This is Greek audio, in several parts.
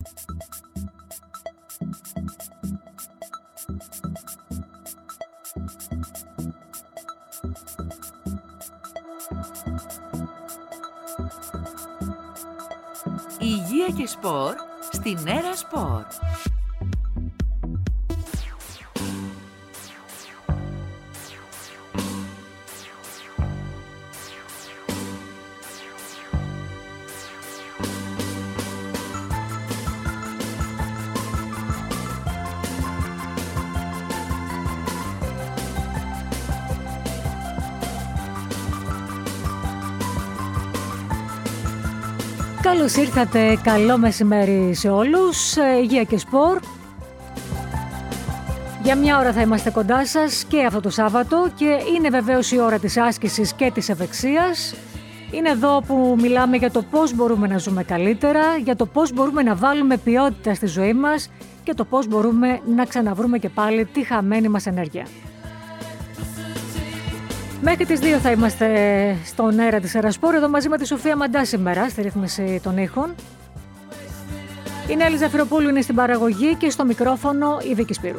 Υγεία και σπορ στην Έρα Σπορ. Καλώς ήρθατε, καλό μεσημέρι σε όλους, Υγεία και Σπορ. Για μια ώρα θα είμαστε κοντά σας και αυτό το Σάββατο και είναι βεβαίως η ώρα της άσκησης και της ευεξίας. Είναι εδώ που μιλάμε για το πώς μπορούμε να ζούμε καλύτερα, για το πώς μπορούμε να βάλουμε ποιότητα στη ζωή μας και το πώς μπορούμε να ξαναβρούμε και πάλι τη χαμένη μας ενέργεια. Μέχρι τις 2 θα είμαστε στον αέρα της Έρα Σπορ, εδώ μαζί με τη Σοφία Μαντά σήμερα, στη ρύθμιση των ήχων. Η Νέλη Ζαφυροπούλου είναι στην παραγωγή και στο μικρόφωνο η Βίκη Σπύρου.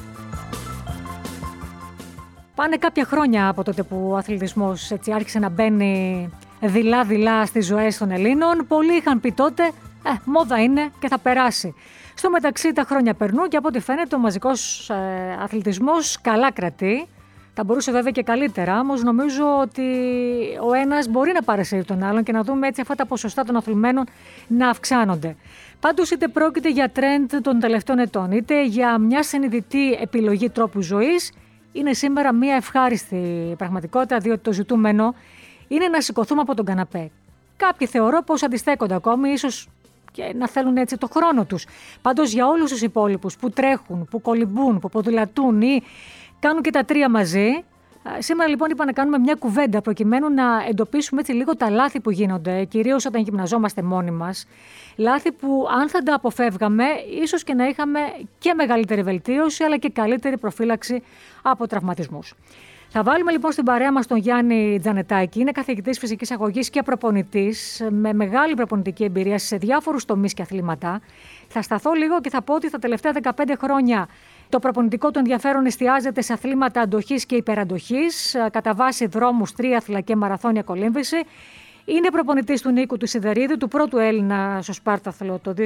Πάνε κάποια χρόνια από τότε που ο αθλητισμός έτσι άρχισε να μπαίνει δειλά-δειλά στις ζωές των Ελλήνων. Πολλοί είχαν πει τότε, μόδα είναι και θα περάσει. Στο μεταξύ τα χρόνια περνούν και από ό,τι φαίνεται ο μαζικός αθλητισμός καλά κρατεί. Θα μπορούσε βέβαια και καλύτερα, όμως νομίζω ότι ο ένας μπορεί να παρασύρει τον άλλον και να δούμε έτσι αυτά τα ποσοστά των αθλουμένων να αυξάνονται. Πάντως είτε πρόκειται για τρέντ των τελευταίων ετών, είτε για μια συνειδητή επιλογή τρόπου ζωής, είναι σήμερα μια ευχάριστη πραγματικότητα, διότι το ζητούμενο είναι να σηκωθούμε από τον καναπέ. Κάποιοι θεωρώ πως αντιστέκονται ακόμη, ίσως και να θέλουν έτσι το χρόνο τους. Πάντως για όλους τους υπόλοιπους που τρέχουν, που κολυμπούν, που ποδηλατούν ή κάνουν και τα τρία μαζί. Σήμερα λοιπόν είπα να κάνουμε μια κουβέντα προκειμένου να εντοπίσουμε έτσι λίγο τα λάθη που γίνονται, κυρίως όταν γυμναζόμαστε μόνοι μας. Λάθη που αν θα τα αποφεύγαμε, ίσως και να είχαμε και μεγαλύτερη βελτίωση, αλλά και καλύτερη προφύλαξη από τραυματισμούς. Θα βάλουμε λοιπόν στην παρέα μας τον Γιάννη Τζανετάκη, είναι καθηγητής φυσικής αγωγής και προπονητής, με μεγάλη προπονητική εμπειρία σε διάφορους τομείς και αθλήματα. Θα σταθώ λίγο και θα πω ότι τα τελευταία 15 χρόνια το προπονητικό του ενδιαφέρον εστιάζεται σε αθλήματα αντοχής και υπεραντοχής, κατά βάση δρόμους, τρίαθλα και μαραθώνια κολύμβηση. Είναι προπονητής του Νίκου του Σιδερίδη, του πρώτου Έλληνα στο Σπάρταθλο το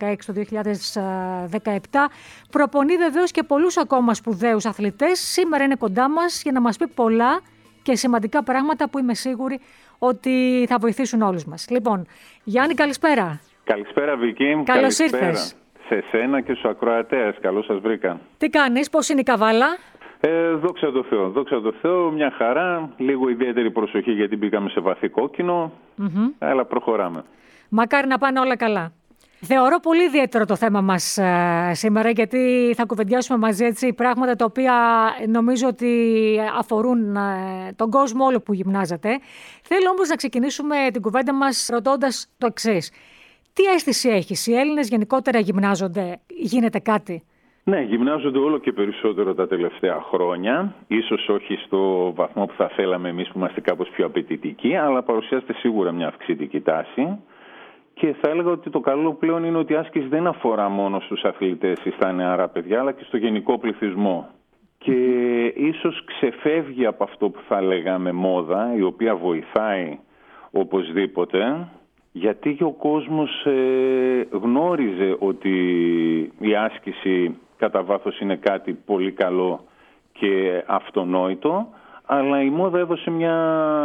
2016-2017. Προπονεί βεβαίως και πολλούς ακόμα σπουδαίους αθλητές. Σήμερα είναι κοντά μας για να μας πει πολλά και σημαντικά πράγματα που είμαι σίγουρη ότι θα βοηθήσουν όλους μας. Λοιπόν, Γιάννη, καλησπέρα. Καλησπέρα, Βίκη. Καλώς ήρθες. Σε σένα και στους ακροατές. Καλώς σας βρήκα. Τι κάνεις, πώς είναι η καβάλα? Δόξα τω Θεώ, μια χαρά. Λίγο ιδιαίτερη προσοχή γιατί μπήκαμε σε βαθύ κόκκινο, αλλά προχωράμε. Μακάρι να πάνε όλα καλά. Θεωρώ πολύ ιδιαίτερο το θέμα μας σήμερα, γιατί θα κουβεντιάσουμε μαζί έτσι πράγματα τα οποία νομίζω ότι αφορούν τον κόσμο όλο που γυμνάζεται. Θέλω όμως να ξεκινήσουμε την κουβέντα μας ρωτώντας το εξής. Τι αίσθηση έχεις, οι Έλληνες γενικότερα γυμνάζονται, γίνεται κάτι? Ναι, γυμνάζονται όλο και περισσότερο τα τελευταία χρόνια. Ίσως όχι στο βαθμό που θα θέλαμε εμείς που είμαστε κάπως πιο απαιτητικοί, αλλά παρουσιάζεται σίγουρα μια αυξητική τάση. Και θα έλεγα ότι το καλό πλέον είναι ότι η άσκηση δεν αφορά μόνο στους αθλητές ή στα νεαρά παιδιά, αλλά και στο γενικό πληθυσμό. Και ίσως ξεφεύγει από αυτό που θα λέγαμε μόδα, η οποία βοηθάει οπωσδήποτε, γιατί και ο κόσμος γνώριζε ότι η άσκηση κατά βάθος είναι κάτι πολύ καλό και αυτονόητο, αλλά η μόδα έδωσε μια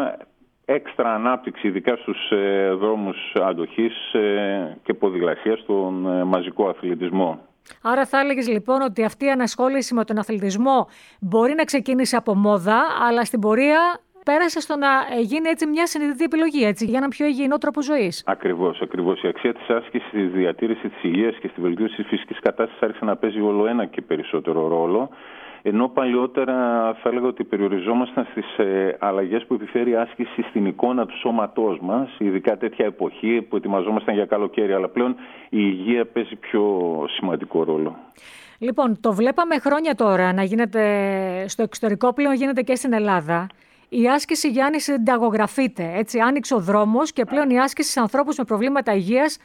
έξτρα ανάπτυξη, ειδικά στους δρόμους αντοχής και ποδηλασίας, στον μαζικό αθλητισμό. Άρα θα έλεγες λοιπόν ότι αυτή η ανασχόληση με τον αθλητισμό μπορεί να ξεκίνησε από μόδα, αλλά στην πορεία πέρασε στο να γίνει έτσι μια συνειδητή επιλογή, έτσι, για ένα πιο υγιεινό τρόπο ζωής. Ακριβώς. Η αξία της άσκησης, στη διατήρηση της υγείας και στη βελτίωση της φυσικής κατάστασης άρχισε να παίζει όλο ένα και περισσότερο ρόλο. Ενώ παλιότερα θα έλεγα ότι περιοριζόμασταν στις αλλαγές που επιφέρει η άσκηση στην εικόνα του σώματός μας, ειδικά τέτοια εποχή που ετοιμαζόμασταν για καλοκαίρι, αλλά πλέον η υγεία παίζει πιο σημαντικό ρόλο. Λοιπόν, το βλέπαμε χρόνια τώρα να γίνεται στο εξωτερικό, πλέον γίνεται και στην Ελλάδα. Η άσκηση, Γιάννη, συνταγογραφείται. Έτσι, άνοιξε ο δρόμος και πλέον η άσκηση σε ανθρώπους με προβλήματα υγείας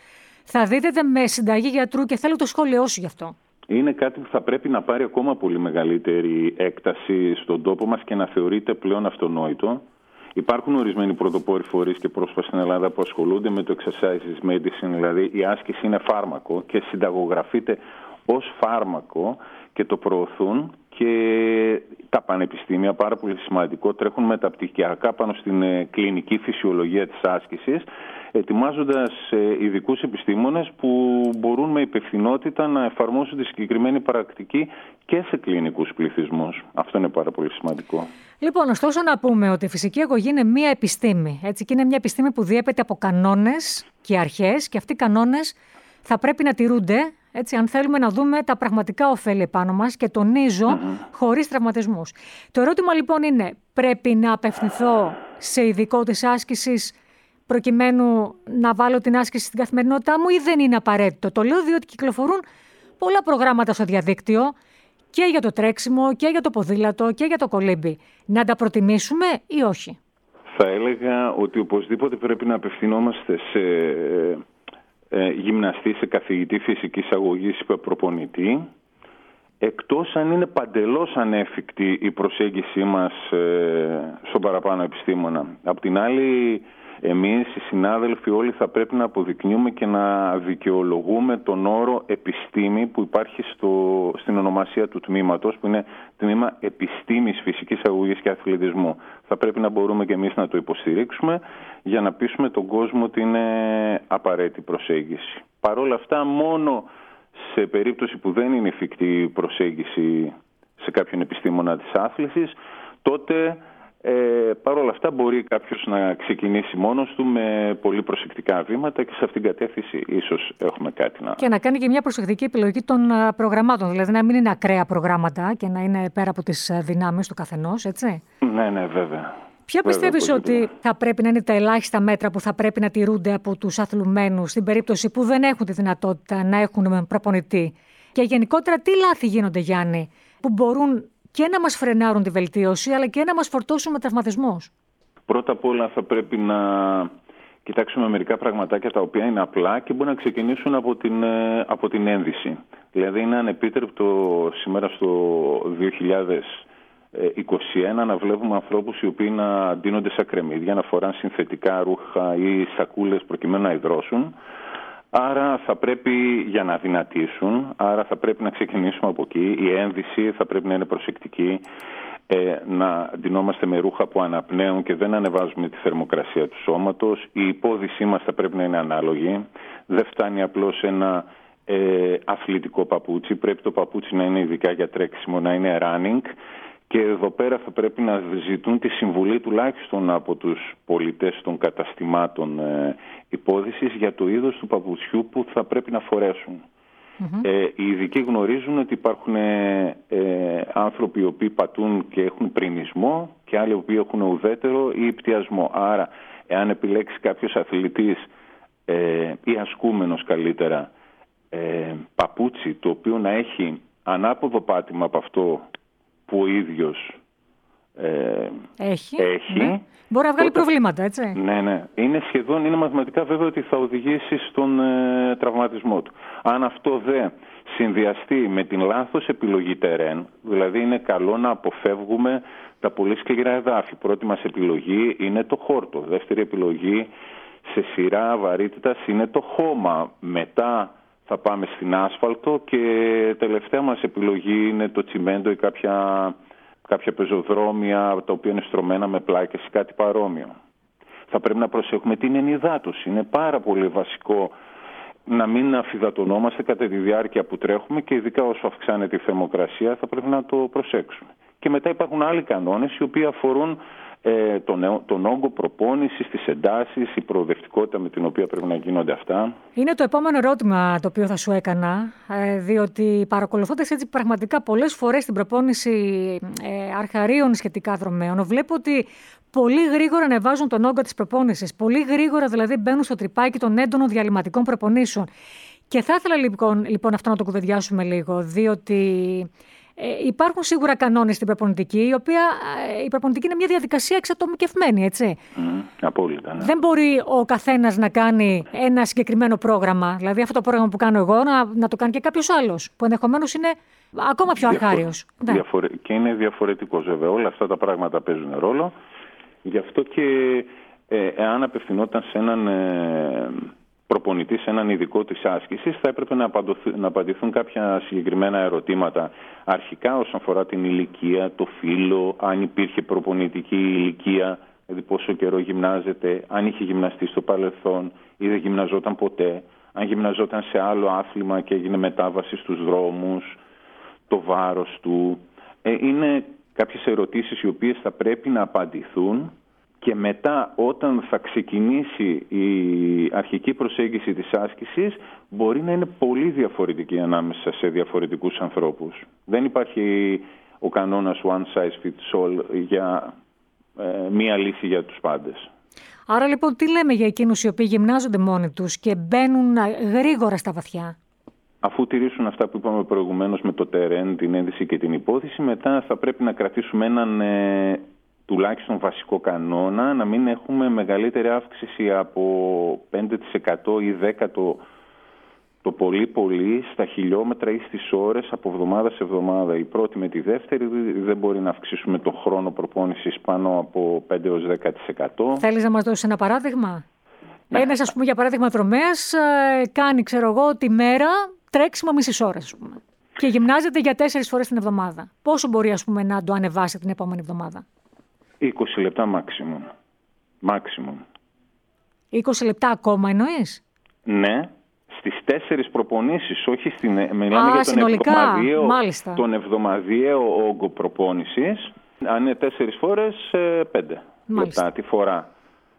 θα δίδεται με συνταγή γιατρού και θέλω το σχόλιο σου γι' αυτό. Είναι κάτι που θα πρέπει να πάρει ακόμα πολύ μεγαλύτερη έκταση στον τόπο μας και να θεωρείται πλέον αυτονόητο. Υπάρχουν ορισμένοι πρωτοπόροι φορείς και πρόσωπα στην Ελλάδα που ασχολούνται με το exercise medicine, δηλαδή η άσκηση είναι φάρμακο και συνταγογραφείται ως φάρμακο και το προωθούν, και τα πανεπιστήμια, πάρα πολύ σημαντικό, τρέχουν μεταπτυχιακά πάνω στην κλινική φυσιολογία της άσκησης, ετοιμάζοντας ειδικούς επιστήμονες που μπορούν με υπευθυνότητα να εφαρμόσουν τη συγκεκριμένη πρακτική και σε κλινικούς πληθυσμούς. Αυτό είναι πάρα πολύ σημαντικό. Λοιπόν, ωστόσο να πούμε ότι η φυσική αγωγή είναι μία επιστήμη, έτσι, και είναι μια επιστήμη που διέπεται από κανόνες και αρχές, και αυτοί οι κανόνες θα πρέπει να τηρούνται, έτσι, αν θέλουμε να δούμε τα πραγματικά ωφέλη επάνω μας, και τονίζω, χωρίς τραυματισμούς. Το ερώτημα λοιπόν είναι, πρέπει να απευθυνθώ σε ειδικό της άσκησης προκειμένου να βάλω την άσκηση στην καθημερινότητά μου, ή δεν είναι απαραίτητο? Το λέω διότι κυκλοφορούν πολλά προγράμματα στο διαδίκτυο και για το τρέξιμο και για το ποδήλατο και για το κολύμπι. Να τα προτιμήσουμε ή όχι? Θα έλεγα ότι οπωσδήποτε πρέπει να απευθυνόμαστε σε γυμναστή, σε καθηγητή φυσικής αγωγής, προπονητή, εκτός αν είναι παντελώς ανέφικτη η προσέγγιση μας στον παραπάνω επιστήμονα. Απ' την άλλη, εμείς οι συνάδελφοι όλοι θα πρέπει να αποδεικνύουμε και να δικαιολογούμε τον όρο επιστήμη που υπάρχει στην ονομασία του τμήματος, που είναι τμήμα επιστήμης φυσικής αγωγής και αθλητισμού. Θα πρέπει να μπορούμε και εμείς να το υποστηρίξουμε για να πείσουμε τον κόσμο ότι είναι απαραίτητη προσέγγιση. Παρ' όλα αυτά, μόνο σε περίπτωση που δεν είναι εφικτή προσέγγιση σε κάποιον επιστήμονα της άθλησης, τότε παρ' όλα αυτά μπορεί κάποιος να ξεκινήσει μόνος του με πολύ προσεκτικά βήματα, και σε αυτήν την κατεύθυνση ίσως έχουμε κάτι να... Και να κάνει και μια προσεκτική επιλογή των προγραμμάτων, δηλαδή να μην είναι ακραία προγράμματα και να είναι πέρα από τις δυνάμεις του καθενός, έτσι. Ναι, βέβαια. Ποια πιστεύεις ότι θα πρέπει να είναι τα ελάχιστα μέτρα που θα πρέπει να τηρούνται από τους αθλουμένους στην περίπτωση που δεν έχουν τη δυνατότητα να έχουν προπονητή? Και γενικότερα τι λάθη γίνονται, Γιάννη, που μπορούν και να μας φρενάρουν τη βελτίωση, αλλά και να μας φορτώσουν με τραυματισμούς? Πρώτα απ' όλα θα πρέπει να κοιτάξουμε μερικά πραγματάκια τα οποία είναι απλά και μπορούν να ξεκινήσουν από την ένδυση. Δηλαδή είναι ανεπίτρεπτο σήμερα στο 2021 να βλέπουμε ανθρώπους οι οποίοι να ντύνονται σαν κρεμμύδια, να φοράνε συνθετικά ρούχα ή σακούλες προκειμένου να υδρώσουν. Άρα θα πρέπει, για να δυνατήσουν, άρα θα πρέπει να ξεκινήσουμε από εκεί. Η ένδυση θα πρέπει να είναι προσεκτική, να ντυνόμαστε με ρούχα που αναπνέουν και δεν ανεβάζουμε τη θερμοκρασία του σώματος. Η υπόδυσή μας θα πρέπει να είναι ανάλογη. Δεν φτάνει απλώς ένα αθλητικό παπούτσι. Πρέπει το παπούτσι να είναι ειδικά για τρέξιμο, να είναι running. Και εδώ πέρα θα πρέπει να ζητούν τη συμβουλή τουλάχιστον από τους πολιτές των καταστημάτων υπόδυσης για το είδος του παπουτσιού που θα πρέπει να φορέσουν. Οι ειδικοί γνωρίζουν ότι υπάρχουν άνθρωποι οι οποίοι πατούν και έχουν πρινισμό και άλλοι οι οποίοι έχουν ουδέτερο ή πτιασμό. Άρα, εάν επιλέξει κάποιος αθλητής ή ασκούμενος καλύτερα παπούτσι το οποίο να έχει ανάποδο πάτημα από αυτό που ο ίδιος έχει. Ναι. Μπορεί να βγάλει προβλήματα, έτσι. Ναι. Είναι μαθηματικά βέβαιο ότι θα οδηγήσει στον τραυματισμό του. Αν αυτό δεν συνδυαστεί με την λάθος επιλογή τερέν, δηλαδή είναι καλό να αποφεύγουμε τα πολύ σκληρά εδάφη. Πρώτη μας επιλογή είναι το χόρτο. Δεύτερη επιλογή σε σειρά βαρύτητας είναι το χώμα. Μετά θα πάμε στην άσφαλτο και τελευταία μας επιλογή είναι το τσιμέντο ή κάποια πεζοδρόμια τα οποία είναι στρωμένα με πλάκες ή κάτι παρόμοιο. Θα πρέπει να προσέχουμε την ενυδάτωση. Είναι πάρα πολύ βασικό να μην αφυδατωνόμαστε κατά τη διάρκεια που τρέχουμε και ειδικά όσο αυξάνεται η θερμοκρασία θα πρέπει να το προσέξουμε. Και μετά υπάρχουν άλλοι κανόνες οι οποίοι αφορούν τον όγκο προπόνησης, τις εντάσεις, η προοδευτικότητα με την οποία πρέπει να γίνονται αυτά. Είναι το επόμενο ερώτημα το οποίο θα σου έκανα, διότι παρακολουθώντας έτσι πραγματικά πολλές φορές την προπόνηση αρχαρίων σχετικά δρομέων, βλέπω ότι πολύ γρήγορα ανεβάζουν τον όγκο της προπόνησης, πολύ γρήγορα δηλαδή μπαίνουν στο τρυπάκι των έντονων διαλυματικών προπονήσεων. Και θα ήθελα λοιπόν αυτό να το κουβεντιάσουμε λίγο, διότι Υπάρχουν σίγουρα κανόνες στην προπονητική, η οποία η προπονητική είναι μια διαδικασία εξατομικευμένη, έτσι. Απόλυτα, ναι. Δεν μπορεί ο καθένας να κάνει ένα συγκεκριμένο πρόγραμμα. Δηλαδή, αυτό το πρόγραμμα που κάνω εγώ να το κάνει και κάποιος άλλος, που ενδεχομένως είναι ακόμα πιο αρχάριος. Και είναι διαφορετικός, βέβαια. Όλα αυτά τα πράγματα παίζουν ρόλο. Γι' αυτό και εάν απευθυνόταν σε έναν προπονητή, σε έναν ειδικό της άσκησης, θα έπρεπε να απαντηθούν κάποια συγκεκριμένα ερωτήματα αρχικά όσον αφορά την ηλικία, το φύλο, αν υπήρχε προπονητική ηλικία, δηλαδή πόσο καιρό γυμνάζεται, αν είχε γυμναστεί στο παρελθόν ή δεν γυμναζόταν ποτέ, αν γυμναζόταν σε άλλο άθλημα και έγινε μετάβαση στους δρόμους, το βάρος του. Είναι κάποιες ερωτήσεις οι οποίες θα πρέπει να απαντηθούν και μετά όταν θα ξεκινήσει η αρχική προσέγγιση της άσκησης μπορεί να είναι πολύ διαφορετική ανάμεσα σε διαφορετικούς ανθρώπους. Δεν υπάρχει ο κανόνας one size fits all για μία λύση για τους πάντες. Άρα λοιπόν τι λέμε για εκείνους οι οποίοι γυμνάζονται μόνοι τους και μπαίνουν γρήγορα στα βαθιά? Αφού τηρήσουν αυτά που είπαμε προηγουμένως με το terrain, την ένδυση και την υπόθεση, μετά θα πρέπει να κρατήσουμε έναν τουλάχιστον βασικό κανόνα, να μην έχουμε μεγαλύτερη αύξηση από 5% ή 10% το πολύ στα χιλιόμετρα ή στις ώρες από εβδομάδα σε εβδομάδα. Η πρώτη με τη δεύτερη δεν μπορεί να αυξήσουμε το χρόνο προπόνησης πάνω από 5-10%. Θέλεις να μας δώσεις ένα παράδειγμα? Ναι. Ένας, ας πούμε, για παράδειγμα δρομέας κάνει, ξέρω εγώ, τη μέρα τρέξιμο μισής ώρας, ας πούμε, και γυμνάζεται για 4 φορές την εβδομάδα. Πόσο μπορεί, ας πούμε, να το ανεβάσει την επόμενη εβδομάδα? 20 λεπτά maximum. 20 λεπτά ακόμα εννοείς? Ναι, στις 4 προπονήσεις, όχι μιλάμε για τον εβδομαδιαίο όγκο προπόνησης. Αν είναι 4 φορές, 5 λεπτά τη φορά.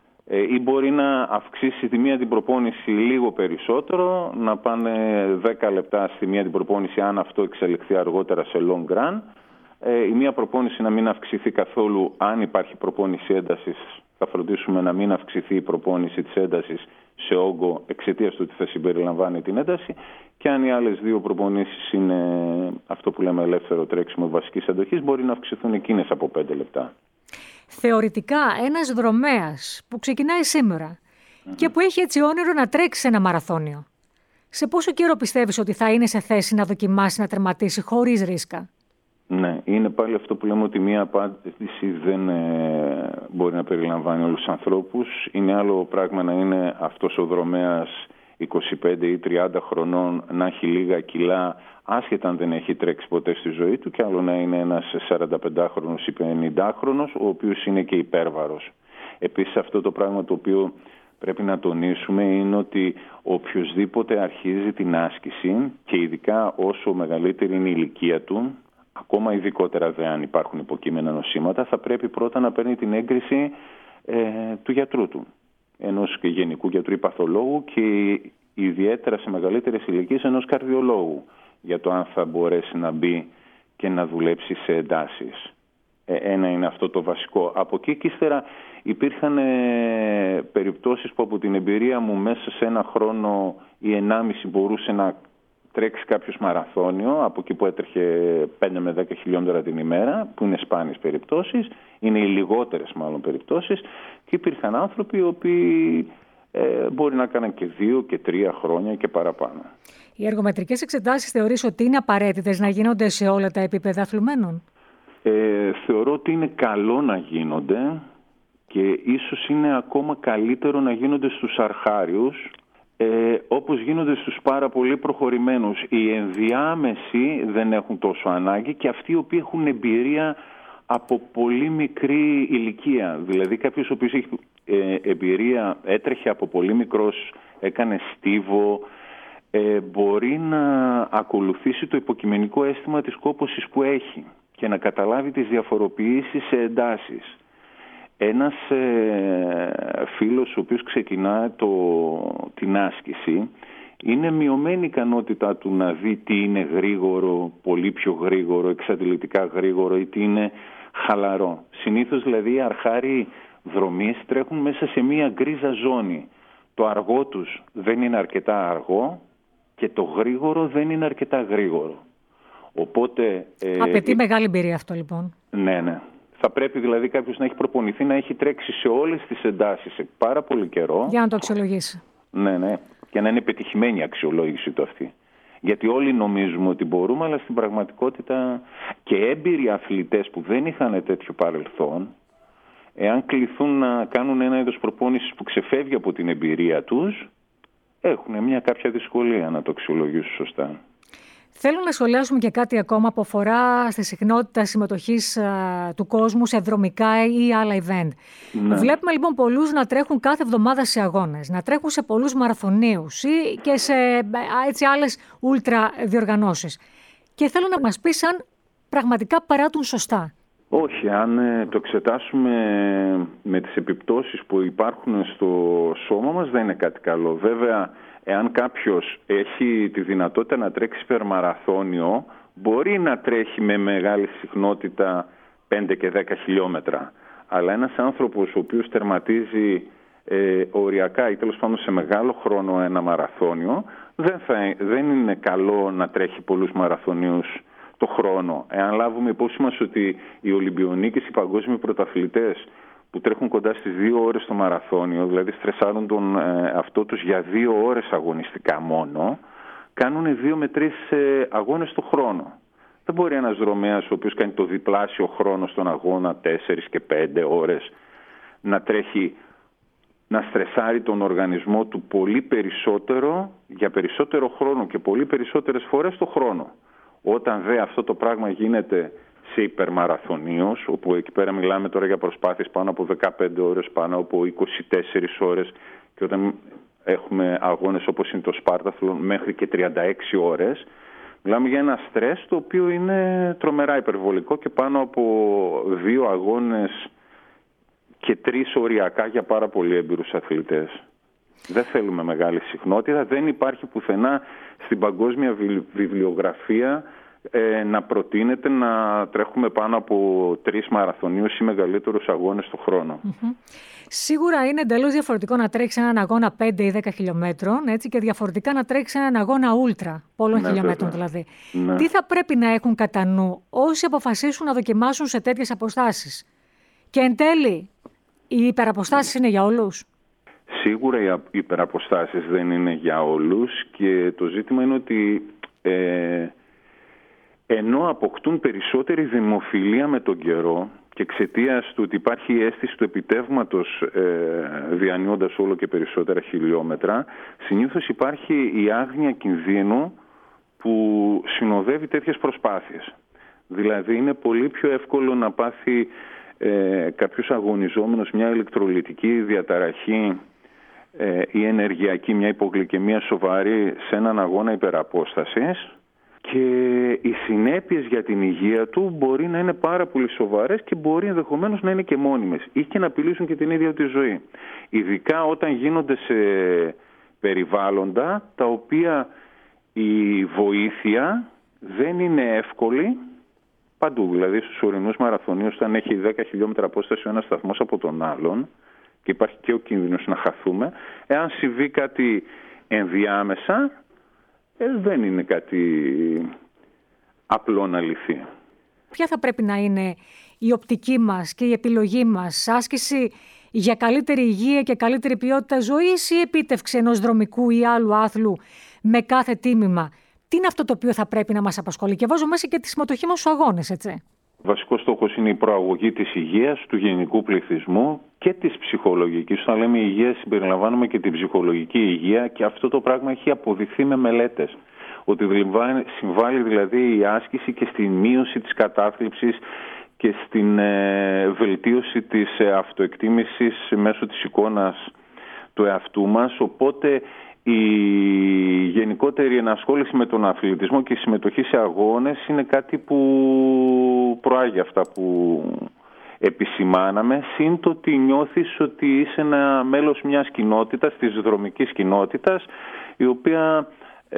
Ή μπορεί να αυξήσει τη μία την προπόνηση λίγο περισσότερο, να πάνε 10 λεπτά στη μία την προπόνηση, αν αυτό εξελιχθεί αργότερα σε long run. Η μία προπόνηση να μην αυξηθεί καθόλου, αν υπάρχει προπόνηση έντασης, θα φροντίσουμε να μην αυξηθεί η προπόνηση της έντασης σε όγκο εξαιτίας του ότι θα συμπεριλαμβάνει την ένταση, και αν οι άλλες 2 προπονήσεις είναι αυτό που λέμε ελεύθερο τρέξιμο βασικής αντοχής, μπορεί να αυξηθούν εκείνες από 5 λεπτά. Θεωρητικά ένας δρομέας που ξεκινάει σήμερα και που έχει έτσι όνειρο να τρέξει ένα μαραθώνιο, σε πόσο καιρό πιστεύεις ότι θα είναι σε θέση να δοκιμάσει να τερματίσει χωρίς ρίσκα? Ναι, είναι πάλι αυτό που λέμε ότι μία απάντηση δεν μπορεί να περιλαμβάνει όλους τους ανθρώπους. Είναι άλλο πράγμα να είναι αυτός ο δρομέας 25 ή 30 χρονών, να έχει λίγα κιλά, άσχετα αν δεν έχει τρέξει ποτέ στη ζωή του, και άλλο να είναι ένας 45χρονος ή 50χρονος, ο οποίος είναι και υπέρβαρος. Επίσης, αυτό το πράγμα το οποίο πρέπει να τονίσουμε είναι ότι οποιοσδήποτε αρχίζει την άσκηση, και ειδικά όσο μεγαλύτερη είναι η ηλικία του, ακόμα ειδικότερα αν υπάρχουν υποκείμενα νοσήματα, θα πρέπει πρώτα να παίρνει την έγκριση του γιατρού του, ενός και γενικού γιατρού ή παθολόγου, και ιδιαίτερα σε μεγαλύτερες ηλικίες ενός καρδιολόγου, για το αν θα μπορέσει να μπει και να δουλέψει σε εντάσεις. Ένα είναι αυτό το βασικό. Από εκεί και ύστερα υπήρχαν περιπτώσεις που από την εμπειρία μου μέσα σε 1 χρόνο ή 1,5 μπορούσε να τρέξει κάποιος μαραθώνιο, από εκεί που έτρεχε 5 με 10 χιλιόμετρα την ημέρα, που είναι σπάνιες περιπτώσεις, είναι οι λιγότερες μάλλον περιπτώσεις, και υπήρχαν άνθρωποι οι οποίοι μπορεί να κάνουν και 2 και 3 χρόνια και παραπάνω. Οι εργομετρικές εξετάσεις θεωρείς ότι είναι απαραίτητες να γίνονται σε όλα τα επίπεδα αθλουμένων? Θεωρώ ότι είναι καλό να γίνονται, και ίσως είναι ακόμα καλύτερο να γίνονται στους αρχάριους, όπως γίνονται στους πάρα πολύ προχωρημένους. Οι ενδιάμεσοι δεν έχουν τόσο ανάγκη, και αυτοί οι οποίοι έχουν εμπειρία από πολύ μικρή ηλικία. Δηλαδή κάποιος ο οποίος έχει εμπειρία, έτρεχε από πολύ μικρός, έκανε στίβο, μπορεί να ακολουθήσει το υποκειμενικό αίσθημα της κόπωσης που έχει και να καταλάβει τις διαφοροποιήσεις σε εντάσεις. Ένας φίλος ο οποίος ξεκινά την άσκηση, είναι μειωμένη η ικανότητά του να δει τι είναι γρήγορο, πολύ πιο γρήγορο, εξαντλητικά γρήγορο, ή τι είναι χαλαρό. Συνήθως δηλαδή οι αρχάριοι δρομείς τρέχουν μέσα σε μία γκρίζα ζώνη. Το αργό τους δεν είναι αρκετά αργό και το γρήγορο δεν είναι αρκετά γρήγορο. Οπότε, απαιτεί μεγάλη εμπειρία αυτό λοιπόν. Ναι. Θα πρέπει δηλαδή κάποιος να έχει προπονηθεί, να έχει τρέξει σε όλες τις εντάσεις σε πάρα πολύ καιρό. Για να το αξιολογήσει. Ναι. Και να είναι πετυχημένη η αξιολόγηση του αυτή. Γιατί όλοι νομίζουμε ότι μπορούμε, αλλά στην πραγματικότητα και έμπειροι αθλητές που δεν είχαν τέτοιο παρελθόν, εάν κληθούν να κάνουν ένα είδος προπόνησης που ξεφεύγει από την εμπειρία τους, έχουν μια κάποια δυσκολία να το αξιολογήσουν σωστά. Θέλω να σχολιάσουμε και κάτι ακόμα που αφορά στη συχνότητα συμμετοχής του κόσμου σε δρομικά ή άλλα event. Ναι. Βλέπουμε λοιπόν πολλούς να τρέχουν κάθε εβδομάδα σε αγώνες, να τρέχουν σε πολλούς μαραθωνίους ή και σε άλλες ούλτρα διοργανώσεις. Και θέλω να μας πεις αν πραγματικά παράτουν σωστά. Όχι, αν το εξετάσουμε με τις επιπτώσεις που υπάρχουν στο σώμα μας δεν είναι κάτι καλό. Βέβαια, εάν κάποιος έχει τη δυνατότητα να τρέξει υπερμαραθώνιο, μπορεί να τρέχει με μεγάλη συχνότητα 5 και 10 χιλιόμετρα. Αλλά ένας άνθρωπος ο οποίος τερματίζει οριακά ή τέλος πάντων σε μεγάλο χρόνο ένα μαραθώνιο, δεν είναι καλό να τρέχει πολλούς μαραθωνίους το χρόνο. Εάν λάβουμε υπόψη μας ότι οι Ολυμπιονίκες, οι παγκόσμιοι πρωταθλητές που τρέχουν κοντά στις 2 ώρες το μαραθώνιο, δηλαδή στρεσάρουν τον αυτό τους για 2 ώρες αγωνιστικά μόνο, κάνουν 2 με 3 αγώνες το χρόνο. Δεν μπορεί ένας δρομέας ο οποίος κάνει το διπλάσιο χρόνο στον αγώνα 4 και 5 ώρες να τρέχει, να στρεσάρει τον οργανισμό του πολύ περισσότερο, για περισσότερο χρόνο και πολύ περισσότερες φορές το χρόνο. Όταν δε αυτό το πράγμα γίνεται σε υπερμαραθωνίους, όπου εκεί πέρα μιλάμε τώρα για προσπάθειες πάνω από 15 ώρες, πάνω από 24 ώρες και όταν έχουμε αγώνες όπως είναι το Σπάρταθλον μέχρι και 36 ώρες, μιλάμε για ένα στρες το οποίο είναι τρομερά υπερβολικό και πάνω από 2 αγώνες και 3 οριακά για πάρα πολύ έμπειρους αθλητές. Δεν θέλουμε μεγάλη συχνότητα, δεν υπάρχει πουθενά στην παγκόσμια βιβλιογραφία να προτείνεται να τρέχουμε πάνω από 3 μαραθωνίους ή μεγαλύτερους αγώνες το χρόνο. Σίγουρα είναι εντελώς διαφορετικό να τρέξεις έναν αγώνα 5 ή 10 χιλιόμετρων, έτσι, και διαφορετικά να τρέξεις έναν αγώνα ούλτρα, πολλών χιλιόμετρων δηλαδή. Ναι. Τι θα πρέπει να έχουν κατά νου όσοι αποφασίσουν να δοκιμάσουν σε τέτοιες αποστάσεις? Και εν τέλει, οι υπεραποστάσεις είναι για όλους? Σίγουρα οι υπεραποστάσεις δεν είναι για όλους και το ζήτημα είναι ότι ενώ αποκτούν περισσότερη δημοφιλία με τον καιρό και εξαιτίας του ότι υπάρχει η αίσθηση του επιτεύγματος διανύοντας όλο και περισσότερα χιλιόμετρα, συνήθως υπάρχει η άγνοια κινδύνου που συνοδεύει τέτοιες προσπάθειες. Δηλαδή είναι πολύ πιο εύκολο να πάθει κάποιος αγωνιζόμενος μια ηλεκτρολυτική διαταραχή ή ενεργειακή, μια υπογλυκαιμία σοβαρή σε έναν αγώνα υπεραπόστασης, και οι συνέπειες για την υγεία του μπορεί να είναι πάρα πολύ σοβαρές και μπορεί ενδεχομένως να είναι και μόνιμες ή και να απειλήσουν και την ίδια τη ζωή. Ειδικά όταν γίνονται σε περιβάλλοντα τα οποία η βοήθεια δεν είναι εύκολη παντού. Δηλαδή στους ορεινούς μαραθωνίους, όταν έχει 10 χιλιόμετρα απόσταση ο ένας σταθμός από τον άλλον και υπάρχει και ο κίνδυνος να χαθούμε, εάν συμβεί κάτι ενδιάμεσα, δεν είναι κάτι απλό να λυθεί. Ποια θα πρέπει να είναι η οπτική μας και η επιλογή μας? Άσκηση για καλύτερη υγεία και καλύτερη ποιότητα ζωής ή επίτευξη ενός δρομικού ή άλλου άθλου με κάθε τίμημα? Τι είναι αυτό το οποίο θα πρέπει να μας απασχολεί? Και βάζω μέσα και τη συμμετοχή μας στους αγώνες, έτσι. Βασικός στόχος είναι η προαγωγή της υγείας, του γενικού πληθυσμού και της ψυχολογικής. Όταν λέμε υγεία συμπεριλαμβάνουμε και την ψυχολογική υγεία και αυτό το πράγμα έχει αποδειχθεί με μελέτες. Ότι συμβάλλει δηλαδή η άσκηση και στη μείωση της κατάθλιψης και στην βελτίωση της αυτοεκτίμησης μέσω της εικόνας του εαυτού μας. Οπότε η γενικότερη ενασχόληση με τον αθλητισμό και η συμμετοχή σε αγώνες είναι κάτι που προάγει αυτά που επισημάναμε, σύν το ότι νιώθεις ότι είσαι ένα μέλος μιας κοινότητας, της δρομικής κοινότητας, η οποία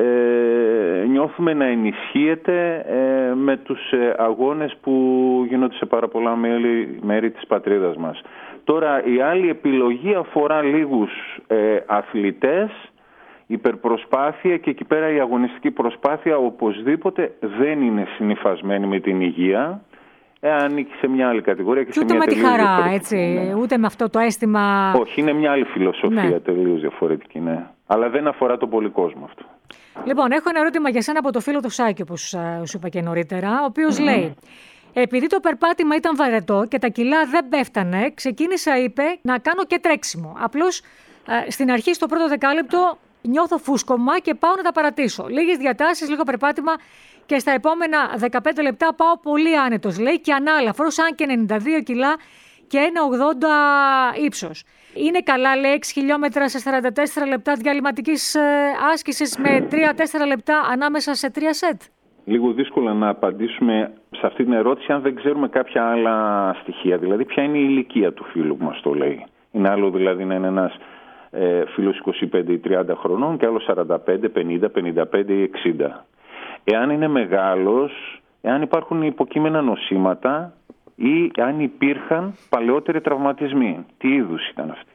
νιώθουμε να ενισχύεται με τους αγώνες που γίνονται σε πάρα πολλά μέρη της πατρίδας μας. Τώρα η άλλη επιλογή αφορά λίγους αθλητές, υπερπροσπάθεια και εκεί πέρα η αγωνιστική προσπάθεια οπωσδήποτε δεν είναι συνυφασμένη με την υγεία. Ανήκει σε μια άλλη κατηγορία και σε μια τελείως διαφορετική. Ούτε με τη χαρά, έτσι, ούτε με αυτό το αίσθημα. Όχι, είναι μια άλλη φιλοσοφία, τελείως διαφορετική, ναι. Αλλά δεν αφορά τον πολύ κόσμο αυτό. Λοιπόν, έχω ένα ερώτημα για σένα από το φίλο του Σάκη, όπως σου είπα και νωρίτερα, ο οποίος λέει: επειδή το περπάτημα ήταν βαρετό και τα κιλά δεν πέφτανε, ξεκίνησα, είπε, να κάνω και τρέξιμο. Απλώς στην αρχή, στο πρώτο δεκάλεπτο, νιώθω φούσκωμα και πάω να τα παρατήσω. Λίγες διατάσεις, λίγο περπάτημα και στα επόμενα 15 λεπτά πάω πολύ άνετος, λέει, και ανάλαφρος, αν και 92 κιλά και 1,80 ύψος. Είναι καλά, λέει, 6 χιλιόμετρα σε 44 λεπτά διαλυματικής άσκησης με 3-4 λεπτά ανάμεσα σε 3 σετ. Λίγο δύσκολο να απαντήσουμε σε αυτή την ερώτηση αν δεν ξέρουμε κάποια άλλα στοιχεία. Δηλαδή, ποια είναι η ηλικία του φίλου που μας το λέει. Είναι άλλο δηλαδή να είναι ένας φίλος 25 ή 30 χρονών και άλλο 45, 50, 55 ή 60. Εάν είναι μεγάλος, εάν υπάρχουν υποκείμενα νοσήματα ή αν υπήρχαν παλαιότεροι τραυματισμοί. Τι είδους ήταν αυτοί.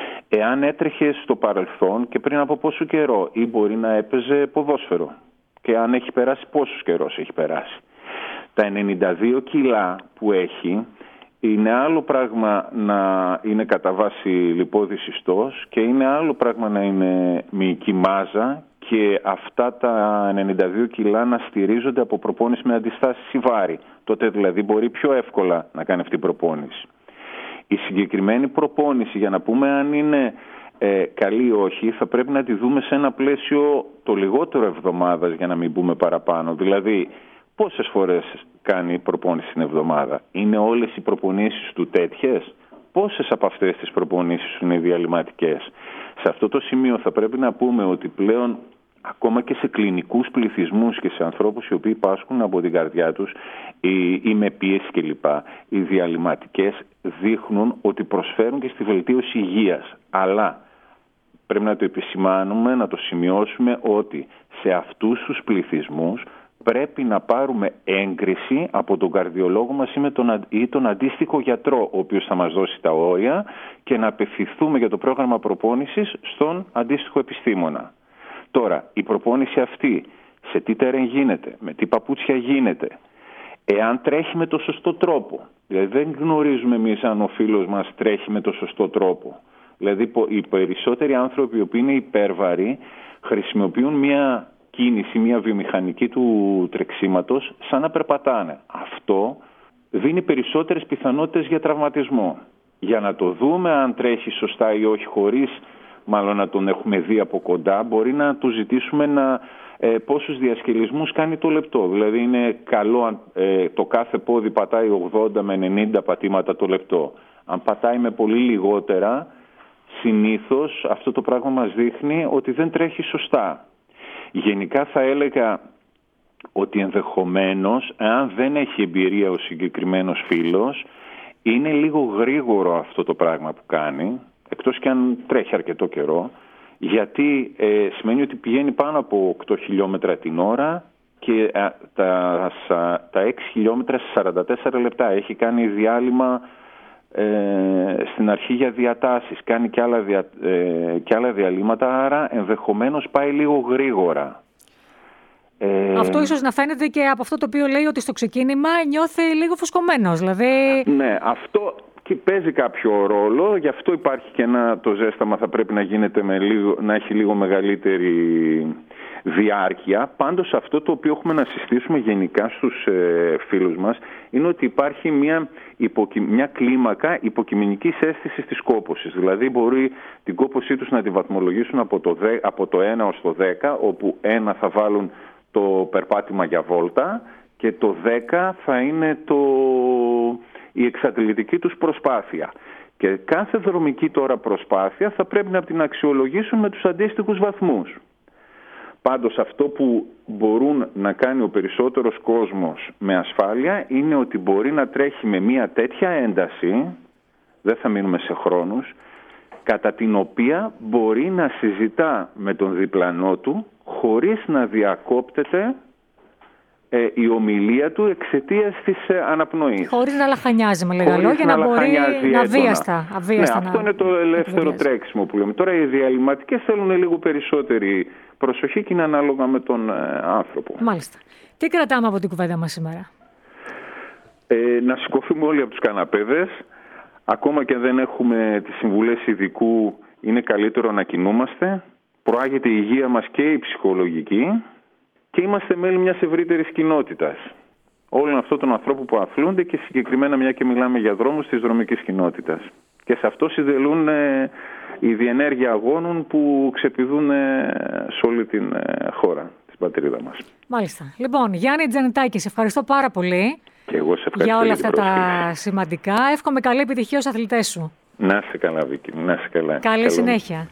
Εάν έτρεχε στο παρελθόν και πριν από πόσο καιρό ή μπορεί να έπαιζε ποδόσφαιρο. Και αν έχει περάσει, πόσος καιρός έχει περάσει. Τα 92 κιλά που έχει είναι άλλο πράγμα να είναι κατά βάση λιπόδης ιστός και είναι άλλο πράγμα να είναι μυϊκή μάζα και αυτά τα 92 κιλά να στηρίζονται από προπόνηση με αντιστάσεις ή βάρη. Τότε δηλαδή μπορεί πιο εύκολα να κάνει αυτή η προπόνηση. Η συγκεκριμένη προπόνηση, για να πούμε αν είναι καλή ή όχι, θα πρέπει να τη δούμε σε ένα πλαίσιο το λιγότερο εβδομάδας, για να μην πούμε παραπάνω. Δηλαδή, πόσες φορές κάνει προπόνηση την εβδομάδα? Είναι όλες οι προπονήσεις του τέτοιες? Πόσες από αυτές τις προπονήσεις είναι διαλυματικές? Σε αυτό το σημείο θα πρέπει να πούμε ότι πλέον ακόμα και σε κλινικούς πληθυσμούς και σε ανθρώπους οι οποίοι πάσχουν από την καρδιά τους ή με πίεση κλπ. Οι διαλυματικές δείχνουν ότι προσφέρουν και στη βελτίωση υγείας. Αλλά πρέπει να το επισημάνουμε, να το σημειώσουμε ότι σε αυτούς τους πληθυσμούς πρέπει να πάρουμε έγκριση από τον καρδιολόγο μας ή τον αντίστοιχο γιατρό, ο οποίος θα μας δώσει τα όρια, και να απευθυνθούμε για το πρόγραμμα προπόνησης στον αντίστοιχο επιστήμονα. Τώρα, η προπόνηση αυτή σε τι τερέν γίνεται, με τι παπούτσια γίνεται, εάν τρέχει με το σωστό τρόπο. Δηλαδή δεν γνωρίζουμε εμείς αν ο φίλος μας τρέχει με το σωστό τρόπο. Δηλαδή οι περισσότεροι άνθρωποι οι οποίοι είναι υπέρβαροι χρησιμοποιούν μια κίνηση, μια βιομηχανική του τρεξίματος σαν να περπατάνε. Αυτό δίνει περισσότερες πιθανότητες για τραυματισμό. Για να το δούμε αν τρέχει σωστά ή όχι, χωρίς μάλλον να τον έχουμε δει από κοντά, μπορεί να του ζητήσουμε πόσους διασκελισμούς κάνει το λεπτό. Δηλαδή είναι καλό το κάθε πόδι πατάει 80 με 90 πατήματα το λεπτό. Αν πατάει με πολύ λιγότερα, συνήθως αυτό το πράγμα μας δείχνει ότι δεν τρέχει σωστά. Γενικά θα έλεγα ότι ενδεχομένως, αν δεν έχει εμπειρία ο συγκεκριμένος φίλος, είναι λίγο γρήγορο αυτό το πράγμα που κάνει, εκτός και αν τρέχει αρκετό καιρό, γιατί σημαίνει ότι πηγαίνει πάνω από 8 χιλιόμετρα την ώρα και τα 6 χιλιόμετρα σε 44 λεπτά. Έχει κάνει διάλειμμα στην αρχή για διατάσεις, κάνει και άλλα διαλύματα, άρα ενδεχομένως πάει λίγο γρήγορα. Αυτό ίσως να φαίνεται και από αυτό το οποίο λέει ότι στο ξεκίνημα νιώθει λίγο φουσκωμένος. Δηλαδή... Ναι, αυτό και παίζει κάποιο ρόλο, γι' αυτό υπάρχει και το ζέσταμα θα πρέπει να γίνεται να έχει λίγο μεγαλύτερη διάρκεια. Πάντως αυτό το οποίο έχουμε να συστήσουμε γενικά στους φίλους μας είναι ότι υπάρχει μια κλίμακα υποκειμενικής αίσθησης της κόπωσης. Δηλαδή μπορεί την κόπωσή τους να τη βαθμολογήσουν από το 1 ως το 10, όπου 1 θα βάλουν το περπάτημα για βόλτα και το 10 θα είναι η εξατλητική τους προσπάθεια. Και κάθε δρομική τώρα προσπάθεια θα πρέπει να την αξιολογήσουν με τους αντίστοιχους βαθμούς. Πάντως αυτό που μπορούν να κάνει ο περισσότερος κόσμος με ασφάλεια είναι ότι μπορεί να τρέχει με μια τέτοια ένταση, δεν θα μείνουμε σε χρόνους, κατά την οποία μπορεί να συζητά με τον διπλανό του χωρίς να διακόπτεται η ομιλία του εξαιτίας της αναπνοής. Χωρίς να λαχανιάζει, με λίγα λόγια, να μπορεί να αβίαστα. Ναι, αυτό είναι το ελεύθερο τρέξιμο που λέμε. Τώρα οι διαλυματικές θέλουν λίγο περισσότερη προσοχή και είναι ανάλογα με τον άνθρωπο. Μάλιστα. Τι κρατάμε από την κουβέντα μας σήμερα? Να σηκωθούμε όλοι από τους καναπέδες. Ακόμα και αν δεν έχουμε τις συμβουλές ειδικού, είναι καλύτερο να κινούμαστε. Προάγεται η υγεία μας και η ψυχολογική. Και είμαστε μέλη μιας ευρύτερης κοινότητας. Όλων αυτών των ανθρώπων που αθλούνται και συγκεκριμένα, μια και μιλάμε για δρόμους, της δρομικής κοινότητας. Και σε αυτό συντελούν η διενέργεια αγώνων που ξεπηδούν σε όλη την χώρα, την πατρίδα μας. Μάλιστα. Λοιπόν, Γιάννη Τζανιτάκη, σε ευχαριστώ πάρα πολύ και εγώ σε ευχαριστώ για όλα αυτά τα σημαντικά. Εύχομαι καλή επιτυχία στους αθλητές σου. Να είσαι καλά, Βίκη. Να είσαι καλά. Καλή συνέχεια.